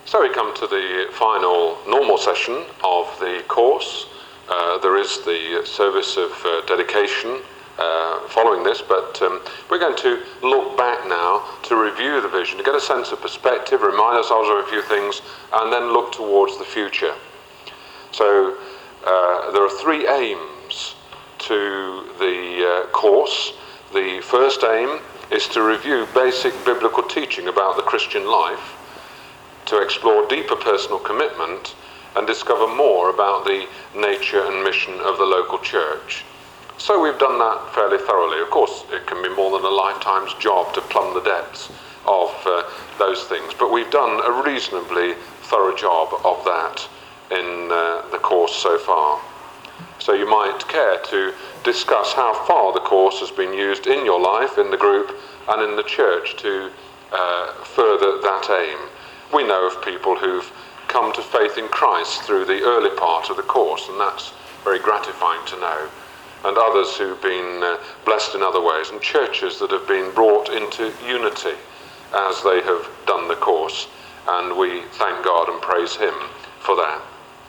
So we come to the final normal session of the course. There is the service of dedication following this, but we're going to look back now to review the vision, to get a sense of perspective, remind ourselves of a few things, and then look towards the future. So there are three aims to the course. The first aim is to review basic biblical teaching about the Christian life, to explore deeper personal commitment and discover more about the nature and mission of the local church. So we've done that fairly thoroughly. Of course, it can be more than a lifetime's job to plumb the depths of those things, but we've done a reasonably thorough job of that in the course so far. So you might care to discuss how far the course has been used in your life, in the group, and in the church to further that aim. We know of people who've come to faith in Christ through the early part of the course, and that's very gratifying to know. And others who've been blessed in other ways, and churches that have been brought into unity as they have done the course. And we thank God and praise Him for that.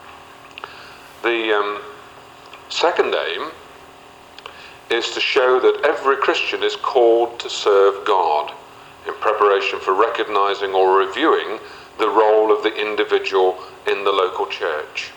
The second aim is to show that every Christian is called to serve God in preparation for recognizing or reviewing the role of the individual in the local church.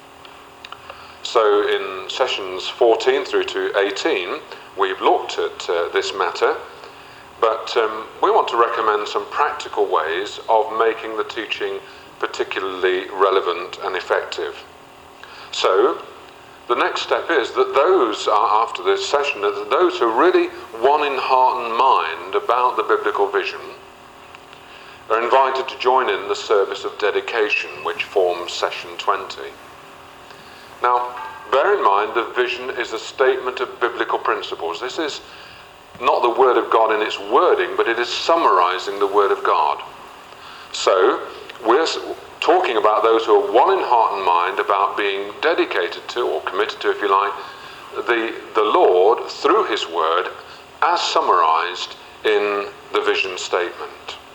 So in sessions 14 through to 18, we've looked at this matter, but we want to recommend some practical ways of making the teaching particularly relevant and effective. So the next step is that those, after this session, that those who really one in heart and mind about the biblical vision are invited to join in the service of dedication, which forms session 20. Now, bear in mind the vision is a statement of biblical principles. This is not the Word of God in its wording, but it is summarizing the Word of God. So, we're talking about those who are one in heart and mind about being dedicated to, or committed to, if you like, the Lord through His Word as summarized in the vision statement.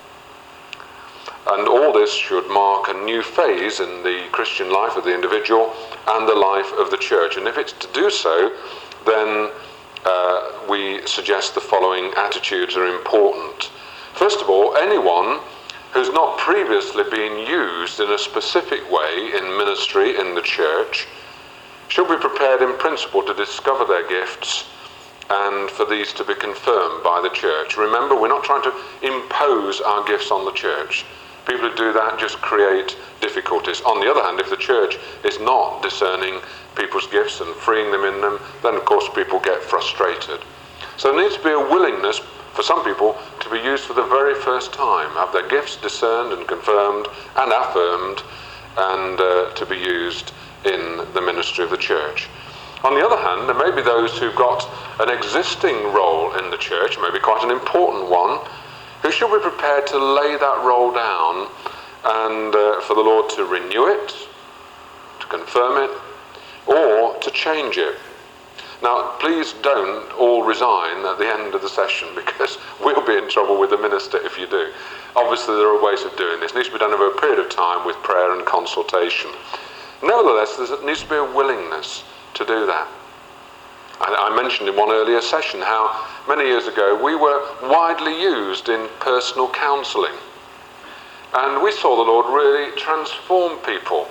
And all this should mark a new phase in the Christian life of the individual and the life of the church. And if it's to do so, then we suggest the following attitudes are important. First of all, anyone who's not previously been used in a specific way in ministry in the church should be prepared in principle to discover their gifts and for these to be confirmed by the church. Remember, we're not trying to impose our gifts on the church. People who do that just create difficulties. On the other hand, if the church is not discerning people's gifts and freeing them in them, then of course people get frustrated. So there needs to be a willingness for some people to be used for the very first time, have their gifts discerned and confirmed and affirmed, and to be used in the ministry of the church. On the other hand, there may be those who've got an existing role in the church, maybe quite an important one, who should be prepared to lay that role down and for the Lord to renew it, to confirm it, or to change it. Now, please don't all resign at the end of the session, because we'll be in trouble with the minister if you do. Obviously, there are ways of doing this. It needs to be done over a period of time with prayer and consultation. Nevertheless, there needs to be a willingness to do that. I mentioned in one earlier session how many years ago we were widely used in personal counselling. And we saw the Lord really transform people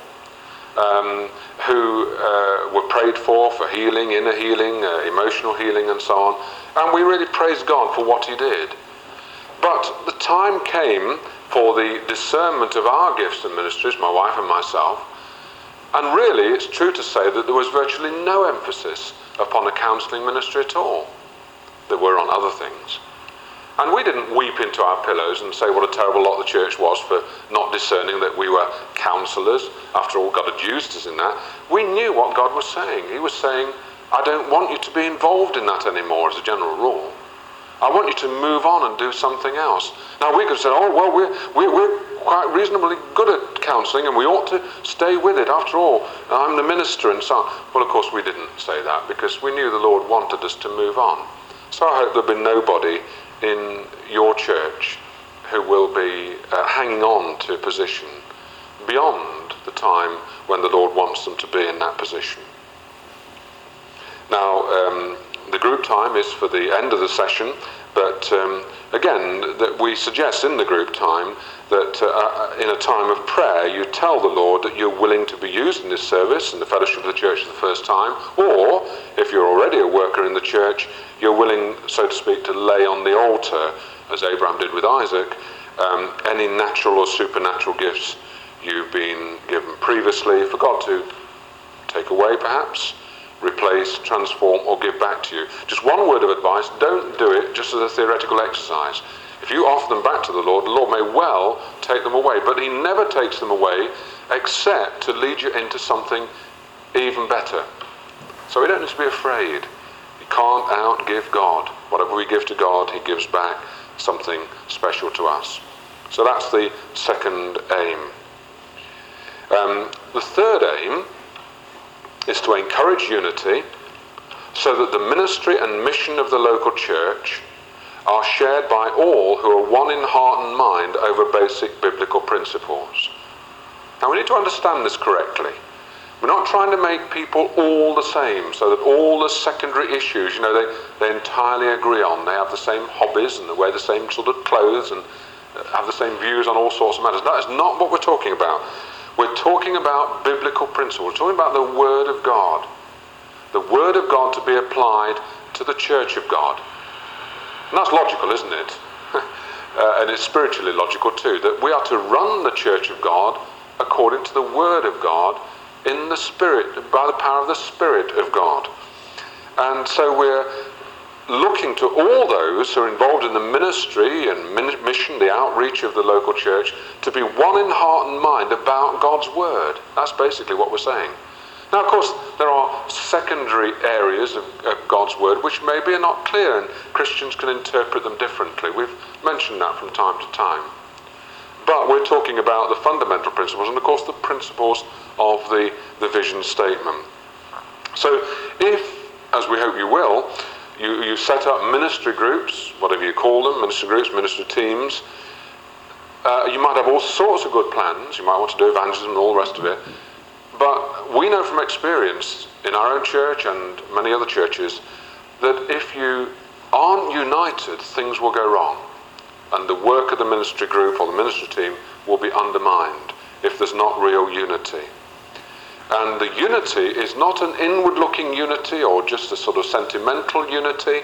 who were prayed for healing, inner healing, emotional healing and so on. And we really praised God for what He did. But the time came for the discernment of our gifts and ministries, my wife and myself. And really, it's true to say that there was virtually no emphasis upon a counselling ministry at all. There were on other things. And we didn't weep into our pillows and say what a terrible lot the church was for not discerning that we were counsellors. After all, God had used us in that. We knew what God was saying. He was saying, I don't want you to be involved in that anymore as a general rule. I want you to move on and do something else. Now we could say, oh, well, we're quite reasonably good at counselling and we ought to stay with it. After all, I'm the minister and so on. Well, of course, we didn't say that because we knew the Lord wanted us to move on. So I hope there'll be nobody in your church who will be hanging on to a position beyond the time when the Lord wants them to be in that position. Now, the group time is for the end of the session, but again, that we suggest in the group time that in a time of prayer you tell the Lord that you're willing to be used in this service, in the fellowship of the church for the first time, or if you're already a worker in the church, you're willing, so to speak, to lay on the altar, as Abraham did with Isaac, any natural or supernatural gifts you've been given previously for God to take away, perhaps, replace, transform, or give back to you. Just one word of advice: don't do it just as a theoretical exercise. If you offer them back to the Lord may well take them away, but he never takes them away except to lead you into something even better. So we don't need to be afraid. You can't outgive God. Whatever we give to God, he gives back something special to us. So that's the second aim. The third aim is to encourage unity so that the ministry and mission of the local church are shared by all who are one in heart and mind over basic biblical principles. Now we need to understand this correctly. We're not trying to make people all the same so that all the secondary issues, they entirely agree on. They have the same hobbies and they wear the same sort of clothes and have the same views on all sorts of matters. That is not what we're talking about. We're talking about biblical principles. We're talking about the Word of God. The Word of God to be applied to the Church of God. And that's logical, isn't it? And it's spiritually logical too, that we are to run the Church of God according to the Word of God in the Spirit, by the power of the Spirit of God. And so we're looking to all those who are involved in the ministry and mission, the outreach of the local church, to be one in heart and mind about God's Word. That's basically what we're saying. Now, of course, there are secondary areas of God's Word which maybe are not clear, and Christians can interpret them differently. We've mentioned that from time to time. But we're talking about the fundamental principles and, of course, the principles of the vision statement. So if, as we hope you will, you set up ministry groups, whatever you call them, ministry groups, ministry teams, you might have all sorts of good plans. You might want to do evangelism and all the rest of it. But we know from experience in our own church and many other churches that if you aren't united, things will go wrong. And the work of the ministry group or the ministry team will be undermined if there's not real unity. And the unity is not an inward-looking unity or just a sort of sentimental unity,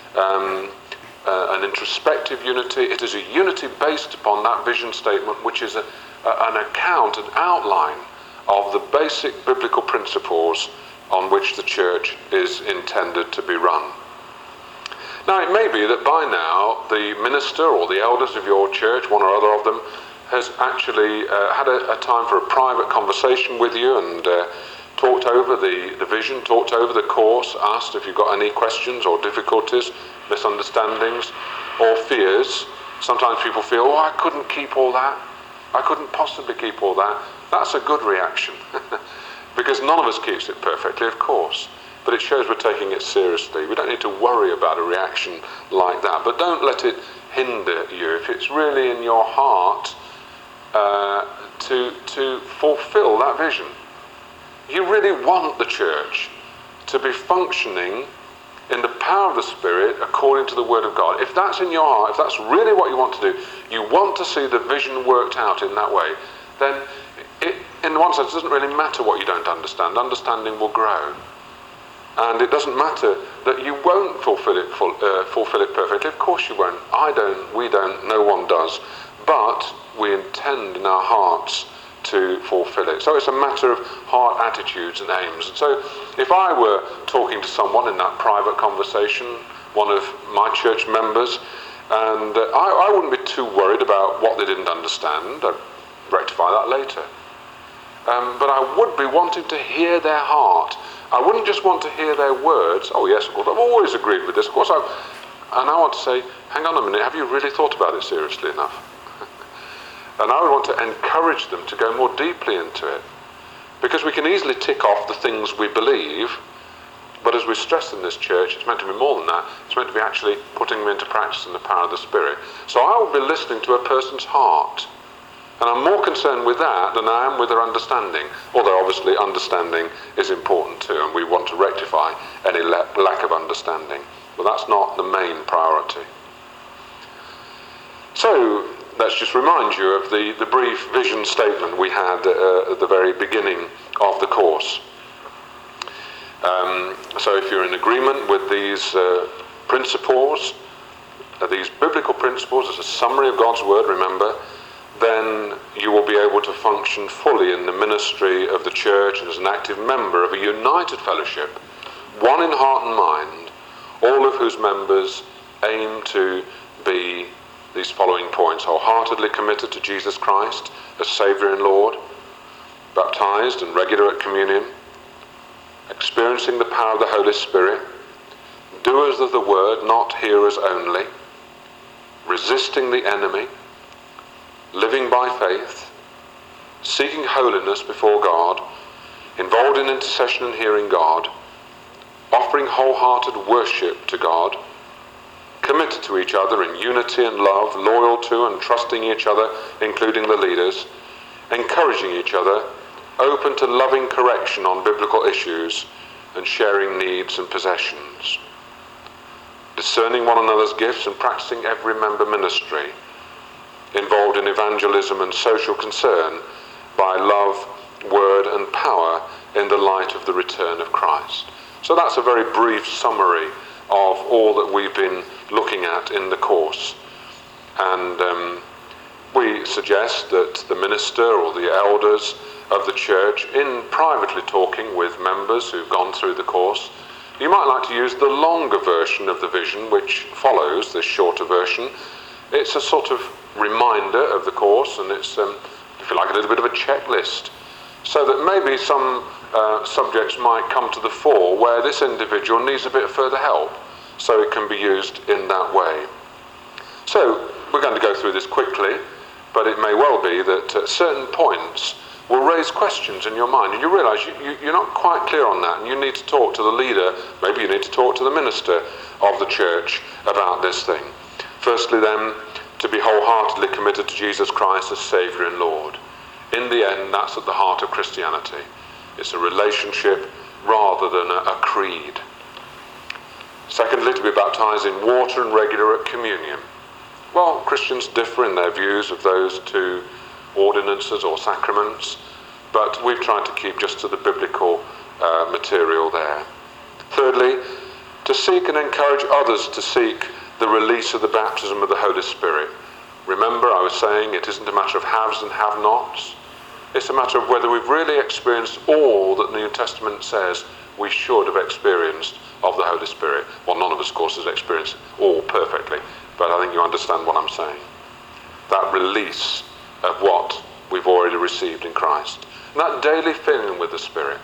an introspective unity. It is a unity based upon that vision statement, which is an account, an outline of the basic biblical principles on which the church is intended to be run. Now, it may be that by now the minister or the elders of your church, one or other of them, has actually had a time for a private conversation with you and talked over the vision, talked over the course, asked if you've got any questions or difficulties, misunderstandings or fears. Sometimes people feel, I couldn't keep all that. I couldn't possibly keep all that. That's a good reaction because none of us keeps it perfectly, of course. But it shows we're taking it seriously. We don't need to worry about a reaction like that. But don't let it hinder you. If it's really in your heart to fulfill that vision, you really want the church to be functioning in the power of the Spirit according to the Word of God. If that's in your heart, if that's really what you want to do, you want to see the vision worked out in that way, then it, in one sense, it doesn't really matter what you don't understand. Understanding will grow. And it doesn't matter that you won't fulfill it perfectly. Of course you won't. I don't, we don't, no one does. But we intend in our hearts to fulfill it. So it's a matter of heart attitudes and aims. And so if I were talking to someone in that private conversation, one of my church members, and I wouldn't be too worried about what they didn't understand. I'd rectify that later. But I would be wanting to hear their heart. I wouldn't just want to hear their words. Oh yes, of course, I've always agreed with this. Of course, and I want to say, hang on a minute, have you really thought about it seriously enough? And I would want to encourage them to go more deeply into it. Because we can easily tick off the things we believe, but as we stress in this church, it's meant to be more than that. It's meant to be actually putting them into practice in the power of the Spirit. So I will be listening to a person's heart. And I'm more concerned with that than I am with their understanding, although obviously understanding is important too, and we want to rectify any lack of understanding. But that's not the main priority. So let's just remind you of the brief vision statement we had at the very beginning of the course. So if you're in agreement with these principles, these biblical principles as a summary of God's word, remember, then you will be able to function fully in the ministry of the church and as an active member of a united fellowship, one in heart and mind, all of whose members aim to be these following points: wholeheartedly committed to Jesus Christ as Saviour and Lord, baptized and regular at communion, experiencing the power of the Holy Spirit, doers of the word, not hearers only, resisting the enemy, living by faith, seeking holiness before God, involved in intercession and hearing God, offering wholehearted worship to God, committed to each other in unity and love, loyal to and trusting each other, including the leaders, encouraging each other, open to loving correction on biblical issues, and sharing needs and possessions, discerning one another's gifts and practicing every member ministry, involved in evangelism and social concern by love, word and power in the light of the return of Christ. So that's a very brief summary of all that we've been looking at in the course. And we suggest that the minister or the elders of the church, in privately talking with members who've gone through the course, you might like to use the longer version of the vision which follows this shorter version. It's a sort of reminder of the course, and it's, if you like, a little bit of a checklist, so that maybe some subjects might come to the fore where this individual needs a bit of further help, so it can be used in that way. So we're going to go through this quickly, but it may well be that at certain points will raise questions in your mind, and you realise you're not quite clear on that, and you need to talk to the leader, maybe you need to talk to the minister of the church about this thing. Firstly then, to be wholeheartedly committed to Jesus Christ as Saviour and Lord. In the end, that's at the heart of Christianity. It's a relationship rather than a creed. Secondly, to be baptized in water and regular at communion. Well, Christians differ in their views of those two ordinances or sacraments, but we've tried to keep just to the biblical material there. Thirdly, to seek and encourage others to seek the release of the baptism of the Holy Spirit. Remember, I was saying it isn't a matter of haves and have-nots. It's a matter of whether we've really experienced all that the New Testament says we should have experienced of the Holy Spirit. Well, none of us, of course, has experienced all perfectly, but I think you understand what I'm saying. That release of what we've already received in Christ. And that daily filling with the Spirit.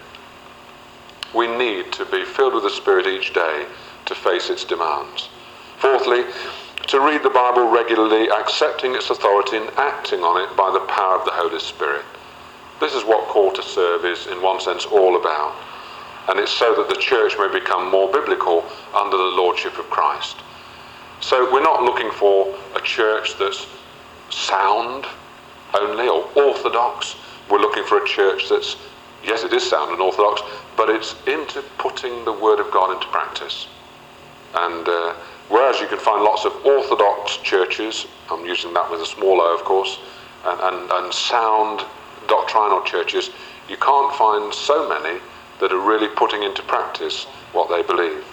We need to be filled with the Spirit each day to face its demands. Fourthly, to read the Bible regularly, accepting its authority and acting on it by the power of the Holy Spirit. This is what Call to Serve is, in one sense, all about. And it's so that the church may become more biblical under the lordship of Christ. So we're not looking for a church that's sound only or orthodox. We're looking for a church that's, yes, it is sound and orthodox, but it's into putting the Word of God into practice. And whereas you can find lots of orthodox churches, I'm using that with a small o, of course, and sound doctrinal churches, you can't find so many that are really putting into practice what they believe.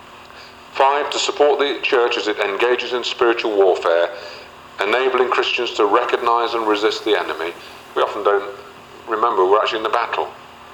5, to support the church as it engages in spiritual warfare, enabling Christians to recognize and resist the enemy. We often don't remember we're actually in the battle.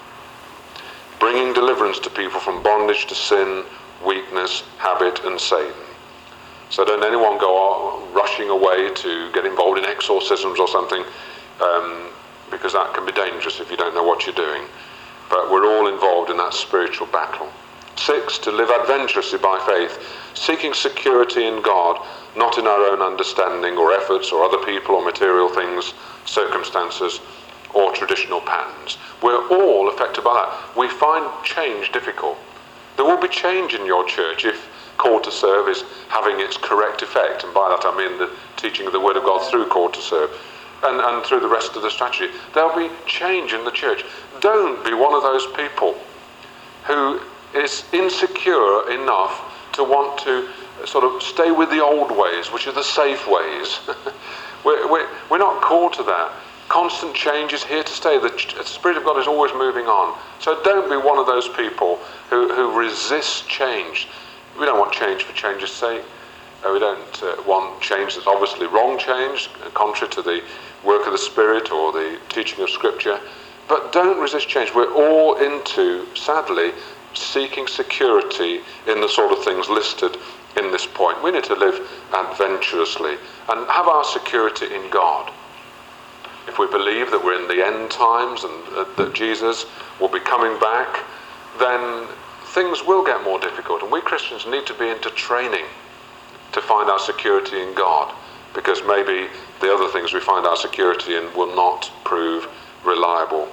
Bringing deliverance to people from bondage to sin, weakness, habit and Satan. So don't anyone go rushing away to get involved in exorcisms or something, because that can be dangerous if you don't know what you're doing. But we're all involved in that spiritual battle. 6, to live adventurously by faith, seeking security in God, not in our own understanding or efforts or other people or material things, circumstances or traditional patterns. We're all affected by that. We find change difficult. There will be change in your church if Call to Serve is having its correct effect, and by that I mean the teaching of the Word of God through Call to Serve. and through the rest of the strategy. There'll be change in the church. Don't be one of those people who is insecure enough to want to sort of stay with the old ways, which are the safe ways. We're not called to that. Constant change is here to stay. The Spirit of God is always moving on. So don't be one of those people who resist change. We don't want change for change's sake. We don't want change that's obviously wrong change, contrary to the work of the Spirit or the teaching of Scripture. But don't resist change. We're all into, sadly, seeking security in the sort of things listed in this point. We need to live adventurously and have our security in God. If we believe that we're in the end times and that Jesus will be coming back, then things will get more difficult. And we Christians need to be into training to find our security in God, because maybe the other things we find our security in will not prove reliable.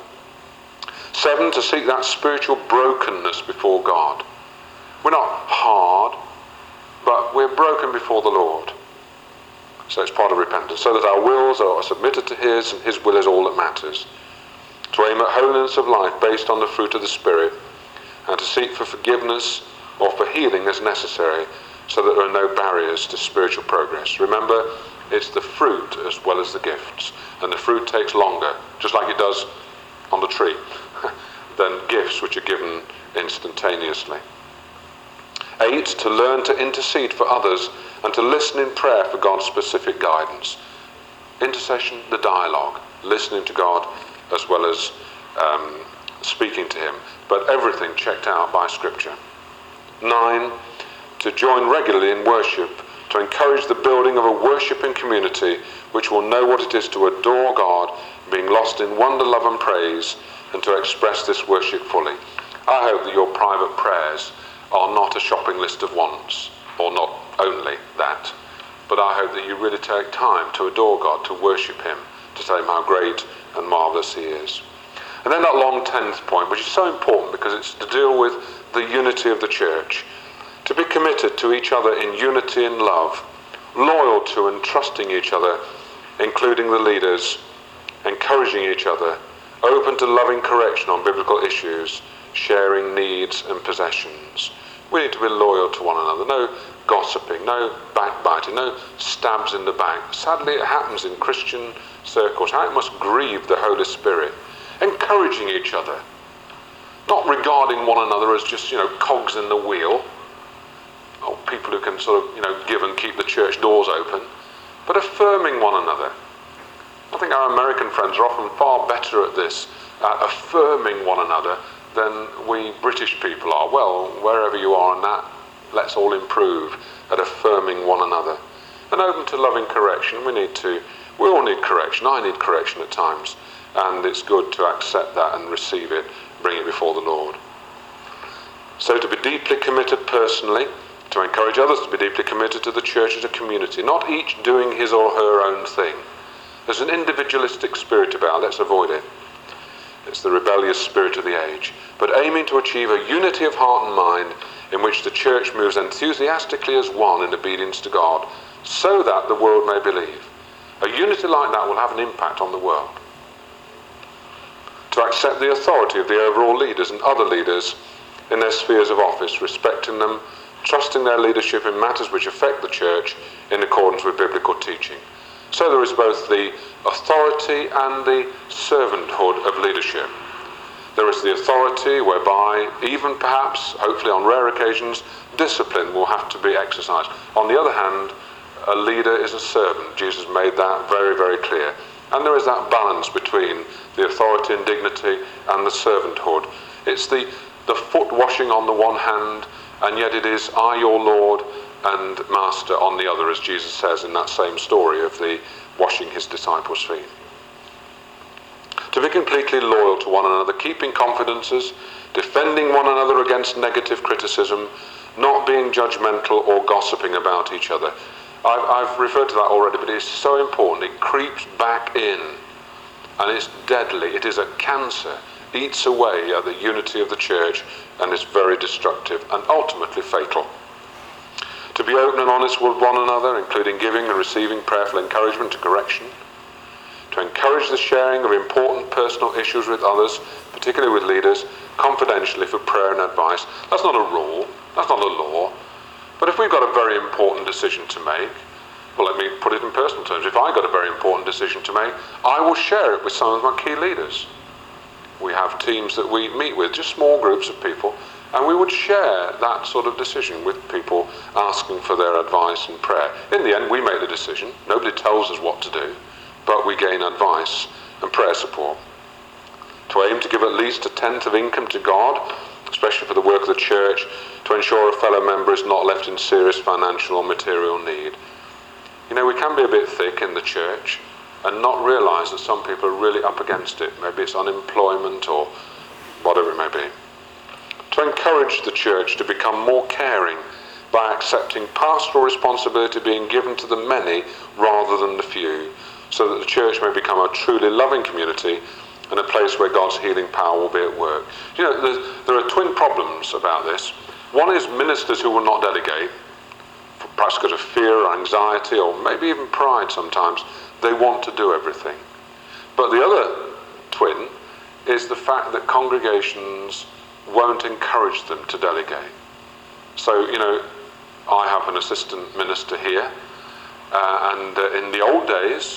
7, to seek that spiritual brokenness before God. We're not hard, but we're broken before the Lord. So it's part of repentance, so that our wills are submitted to His, and His will is all that matters. To aim at holiness of life based on the fruit of the Spirit, and to seek for forgiveness or for healing as necessary, so that there are no barriers to spiritual progress. Remember, it's the fruit as well as the gifts, and the fruit takes longer, just like it does on the tree, than gifts which are given instantaneously. 8, to learn to intercede for others and to listen in prayer for God's specific guidance. Intercession, the dialogue, listening to God as well as speaking to Him, but everything checked out by Scripture. 9, to join regularly in worship, to encourage the building of a worshipping community which will know what it is to adore God, being lost in wonder, love and praise, and to express this worship fully. I hope that your private prayers are not a shopping list of wants, or not only that, but I hope that you really take time to adore God, to worship Him, to tell Him how great and marvellous He is. And then that long 10th point, which is so important because it's to deal with the unity of the church, to be committed to each other in unity and love, loyal to and trusting each other, including the leaders, encouraging each other, open to loving correction on biblical issues, sharing needs and possessions. We need to be loyal to one another. No gossiping, no backbiting, no stabs in the back. Sadly, it happens in Christian circles. How it must grieve the Holy Spirit. Encouraging each other. Not regarding one another as just, cogs in the wheel. Or people who can sort of, give and keep the church doors open. But affirming one another. I think our American friends are often far better at this, affirming one another, than we British people are. Well, wherever you are on that, let's all improve at affirming one another. And open to loving correction. We all need correction. I need correction at times. And it's good to accept that and receive it, bring it before the Lord. So to be deeply committed personally, to encourage others to be deeply committed to the church as a community, not each doing his or her own thing. There's an individualistic spirit about, let's avoid it. It's the rebellious spirit of the age. But aiming to achieve a unity of heart and mind in which the church moves enthusiastically as one in obedience to God, so that the world may believe. A unity like that will have an impact on the world. To accept the authority of the overall leaders and other leaders in their spheres of office, respecting them, trusting their leadership in matters which affect the church in accordance with biblical teaching. So there is both the authority and the servanthood of leadership. There is the authority whereby, even perhaps, hopefully on rare occasions, discipline will have to be exercised. On the other hand, a leader is a servant. Jesus made that very, very clear. And there is that balance between the authority and dignity and the servanthood. It's the foot washing on the one hand, and yet it is, I your Lord and Master on the other, as Jesus says in that same story of the washing his disciples' feet. To be completely loyal to one another, keeping confidences, defending one another against negative criticism, not being judgmental or gossiping about each other. I've referred to that already, but it's so important. It creeps back in, and it's deadly. It is a cancer, eats away at the unity of the church, and is very destructive and ultimately fatal. To be open and honest with one another, including giving and receiving prayerful encouragement to correction. to encourage the sharing of important personal issues with others, particularly with leaders, confidentially for prayer and advice. That's not a rule, that's not a law. But if we've got a very important decision to make, well, let me put it in personal terms. If I've got a very important decision to make, I will share it with some of my key leaders. We have teams that we meet with, just small groups of people, and we would share that sort of decision with people asking for their advice and prayer. In the end, we make the decision. Nobody tells us what to do, but we gain advice and prayer support. To aim to give at least a tenth of income to God, especially for the work of the church, to ensure a fellow member is not left in serious financial or material need. You know, we can be a bit thick in the church and not realise that some people are really up against it. Maybe it's unemployment or whatever it may be. To encourage the church to become more caring by accepting pastoral responsibility being given to the many rather than the few, so that the church may become a truly loving community and a place where God's healing power will be at work. You know, there are twin problems about this. One is ministers who will not delegate, perhaps because of fear or anxiety or maybe even pride sometimes. They want to do everything. But the other twin is the fact that congregations won't encourage them to delegate. So, you know, I have an assistant minister here, and in the old days,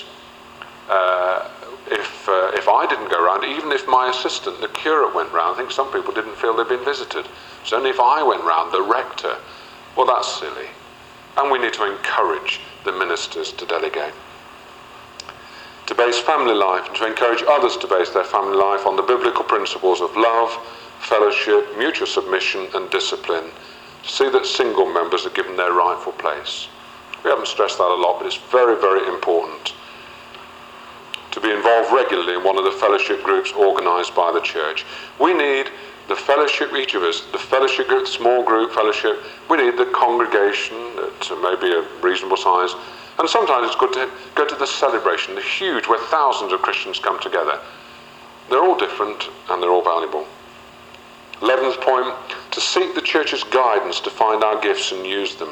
if I didn't go round, even if my assistant, the curate, went round, I think some people didn't feel they'd been visited. So only if I went round, the rector, well, that's silly. And we need to encourage the ministers to delegate. To base family life and to encourage others to base their family life on the biblical principles of love, fellowship, mutual submission and discipline. To see that single members are given their rightful place. We haven't stressed that a lot, but it's very, very important. To be involved regularly in one of the fellowship groups organised by the church. We need the fellowship, each of us, the fellowship group, small group fellowship. We need the congregation at maybe a reasonable size. And sometimes it's good to go to the celebration, the huge, where thousands of Christians come together. They're all different and they're all valuable. 11th point, to seek the church's guidance to find our gifts and use them.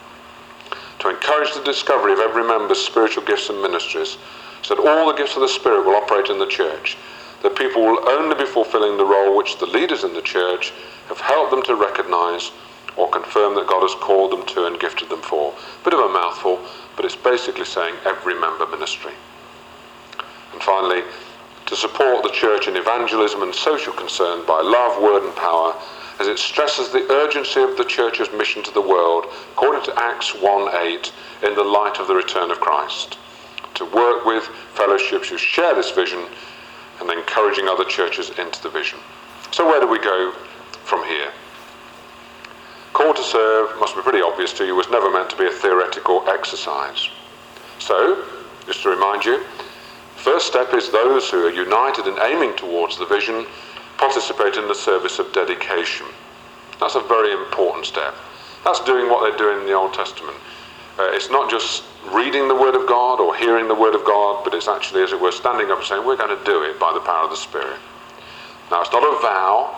To encourage the discovery of every member's spiritual gifts and ministries, so that all the gifts of the Spirit will operate in the church, that people will only be fulfilling the role which the leaders in the church have helped them to recognise or confirm that God has called them to and gifted them for. Bit of a mouthful, but it's basically saying every member ministry. And finally, to support the church in evangelism and social concern by love, word and power, as it stresses the urgency of the church's mission to the world, according to Acts 1:8, in the light of the return of Christ. To work with fellowships who share this vision and encouraging other churches into the vision. So where do we go from here? Call to serve must be pretty obvious to you, was never meant to be a theoretical exercise. So, just to remind you, first step is those who are united in aiming towards the vision participate in the service of dedication. That's a very important step. That's doing what they're doing in the Old Testament. It's not just reading the Word of God or hearing the Word of God, but it's actually, as it were, standing up and saying, we're going to do it by the power of the Spirit. Now, it's not a vow,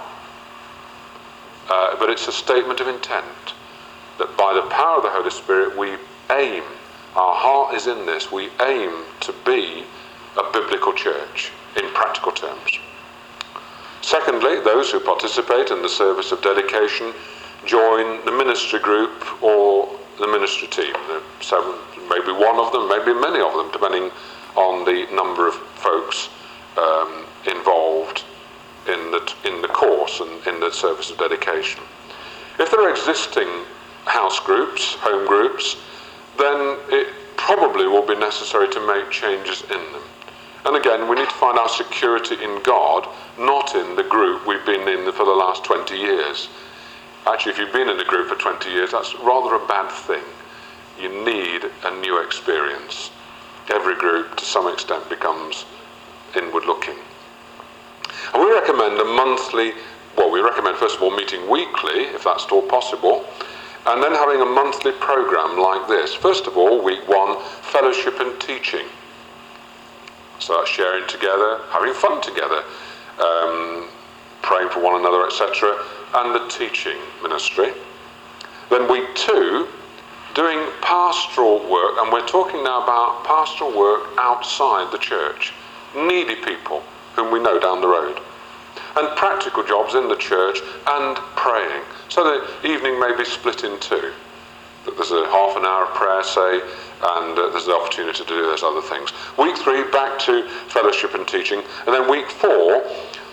but it's a statement of intent that by the power of the Holy Spirit we aim, our heart is in this, we aim to be a biblical church in practical terms. Secondly, those who participate in the service of dedication join the ministry group or the ministry team. Seven, maybe one of them, maybe many of them, depending on the number of folks involved in the course and in the service of dedication. If there are existing house groups, home groups, then it probably will be necessary to make changes in them. And again, we need to find our security in God, not in the group we've been in for the last 20 years. Actually, if you've been in a group for 20 years, that's rather a bad thing. You need a new experience. Every group, to some extent, becomes inward-looking. And we recommend we recommend first of all meeting weekly, if that's at all possible, and then having a monthly program like this. First of all, week 1, fellowship and teaching. So that's sharing together, having fun together, praying for one another, etc., and the teaching ministry. Then week 2, doing pastoral work, and we're talking now about pastoral work outside the church, needy people whom we know down the road, and practical jobs in the church, and praying. So the evening may be split in two. That there's a half an hour of prayer, say, and there's the opportunity to do those other things. Week 3, back to fellowship and teaching. And then week 4,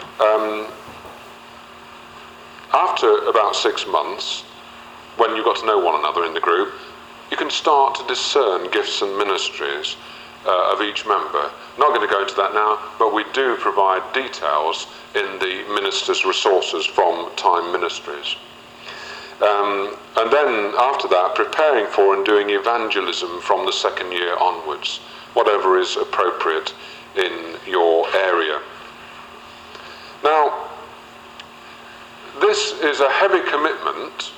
after about 6 months, when you've got to know one another in the group, you can start to discern gifts and ministries of each member. Not going to go into that now, but we do provide details in the ministers' resources from Time Ministries. And then after that, preparing for and doing evangelism from the 2nd year onwards, whatever is appropriate in your area. Now, this is a heavy commitment.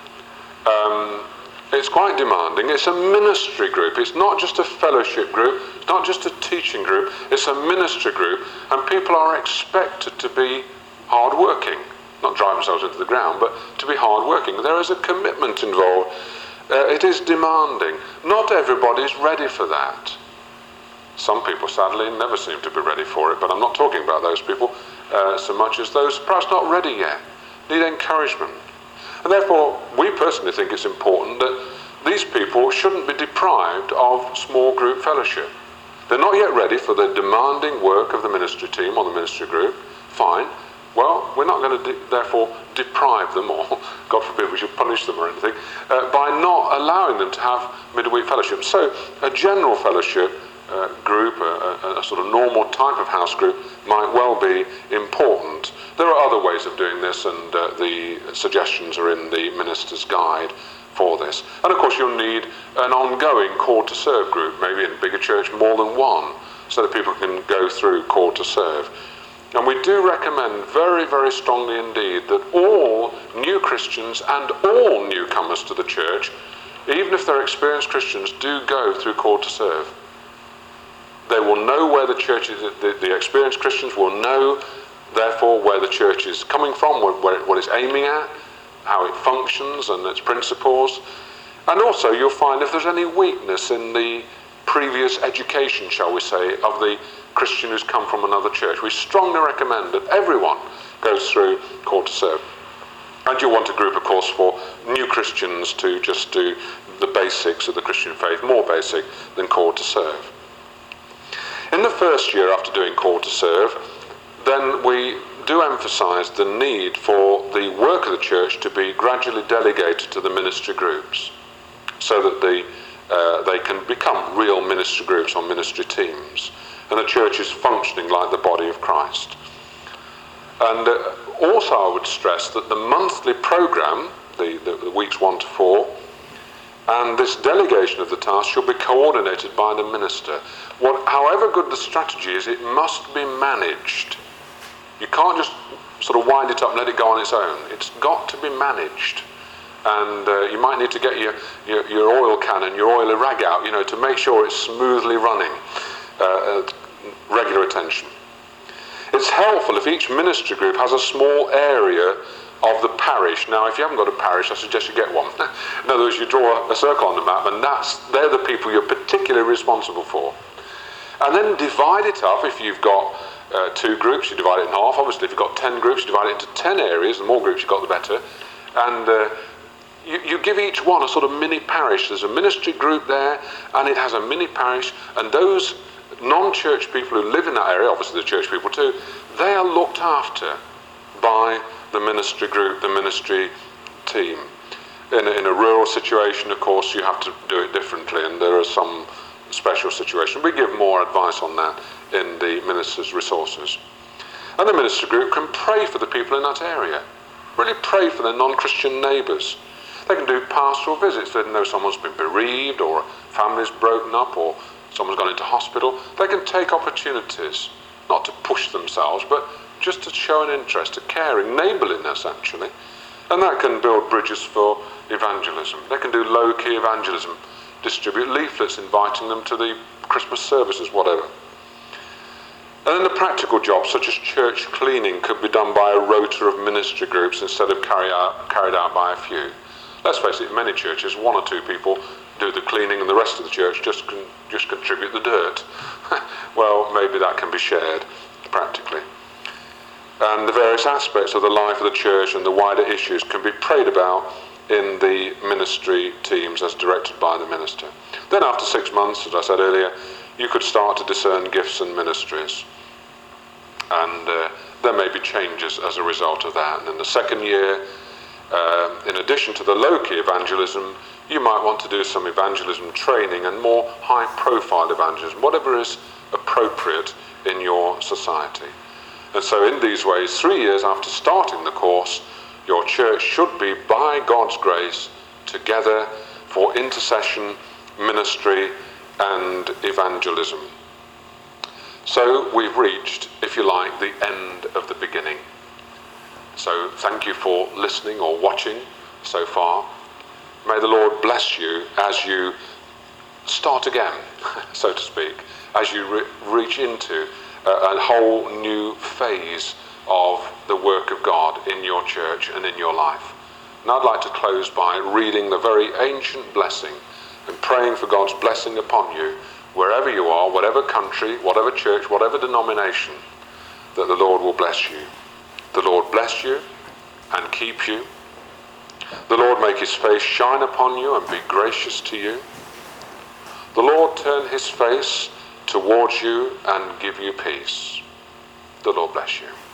It's quite demanding. It's a ministry group. It's not just a fellowship group. It's not just a teaching group. It's a ministry group, and people are expected to be hard-working. Not drive themselves into the ground, but to be hard-working. There is a commitment involved. It is demanding. Not everybody is ready for that. Some people, sadly, never seem to be ready for it, but I'm not talking about those people so much as those perhaps not ready yet, need encouragement. And therefore, we personally think it's important that these people shouldn't be deprived of small group fellowship. They're not yet ready for the demanding work of the ministry team or the ministry group. Fine. Well, we're not going to therefore deprive them, or God forbid we should punish them or anything, by not allowing them to have midweek fellowship. So a general fellowship group, a sort of normal type of house group, might well be important. There are other ways of doing this, and the suggestions are in the minister's guide for this. And of course you'll need an ongoing call to serve group, maybe in a bigger church more than one, so that people can go through call to serve. And we do recommend very, very strongly indeed that all new Christians and all newcomers to the church, even if they're experienced Christians, do go through call to serve. They will know where the church is. The experienced Christians will know, therefore, where the church is coming from, what it's aiming at, how it functions and its principles. And also you'll find if there's any weakness in the previous education, shall we say, of the Christian who's come from another church. We strongly recommend that everyone goes through call to serve. And you want a group, of course, for new Christians to just do the basics of the Christian faith, more basic than call to serve. In the first year after doing call to serve, then we do emphasize the need for the work of the church to be gradually delegated to the ministry groups, so that they can become real ministry groups or ministry teams, and the church is functioning like the body of Christ. And also I would stress that the monthly program, the weeks 1 to 4, and this delegation of the task should be coordinated by the minister. However good the strategy is, it must be managed. You can't just sort of wind it up and let it go on its own. It's got to be managed. And you might need to get your oil can and your oily rag out, to make sure it's smoothly running. Regular attention. It's helpful if each ministry group has a small area of the parish. Now, if you haven't got a parish, I suggest you get one. In other words, you draw a circle on the map, and they're the people you're particularly responsible for. And then divide it up. If you've got 2 groups, you divide it in half. Obviously, if you've got 10 groups, you divide it into 10 areas. The more groups you've got, the better. And you give each one a sort of mini parish. There's a ministry group there, and it has a mini parish, and those non-church people who live in that area, obviously the church people too, they are looked after by the ministry group, the ministry team. In a rural situation, of course, you have to do it differently, and there are some special situations. We give more advice on that in the minister's resources. And the ministry group can pray for the people in that area. Really pray for their non-Christian neighbours. They can do pastoral visits. They know someone's been bereaved, or a family's broken up, or someone's gone into hospital. They can take opportunities, not to push themselves, but just to show an interest, a caring, neighbourliness actually. And that can build bridges for evangelism. They can do low-key evangelism, distribute leaflets inviting them to the Christmas services, whatever. And then the practical jobs, such as church cleaning, could be done by a rota of ministry groups instead of carried out by a few. Let's face it, in many churches, one or two people do the cleaning and the rest of the church just contribute the dirt. Well, maybe that can be shared practically. And the various aspects of the life of the church and the wider issues can be prayed about in the ministry teams as directed by the minister. Then after 6 months, as I said earlier, you could start to discern gifts and ministries. And there may be changes as a result of that. And in the second year, in addition to the low-key evangelism, you might want to do some evangelism training and more high-profile evangelism, whatever is appropriate in your society. And so in these ways, 3 years after starting the course, your church should be, by God's grace, together for intercession, ministry, and evangelism. So we've reached, if you like, the end of the beginning. So thank you for listening or watching so far. May the Lord bless you as you start again, so to speak, as you reach into a whole new phase of the work of God in your church and in your life. And I'd like to close by reading the very ancient blessing and praying for God's blessing upon you, wherever you are, whatever country, whatever church, whatever denomination, that the Lord will bless you. The Lord bless you and keep you. The Lord make his face shine upon you and be gracious to you. The Lord turn his face towards you and give you peace. The Lord bless you.